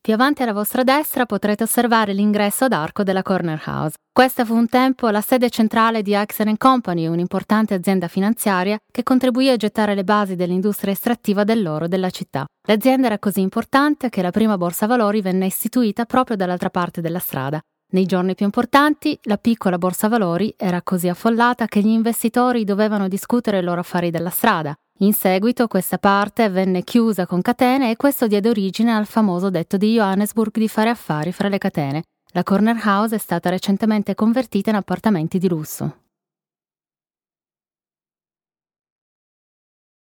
Più avanti alla vostra destra potrete osservare l'ingresso ad arco della Corner House. Questa fu un tempo la sede centrale di Accent & Company, un'importante azienda finanziaria che contribuì a gettare le basi dell'industria estrattiva dell'oro della città. L'azienda era così importante che la prima borsa valori venne istituita proprio dall'altra parte della strada. Nei giorni più importanti, la piccola borsa valori era così affollata che gli investitori dovevano discutere i loro affari della strada. In seguito questa parte venne chiusa con catene e questo diede origine al famoso detto di Johannesburg di fare affari fra le catene. La Corner House è stata recentemente convertita in appartamenti di lusso.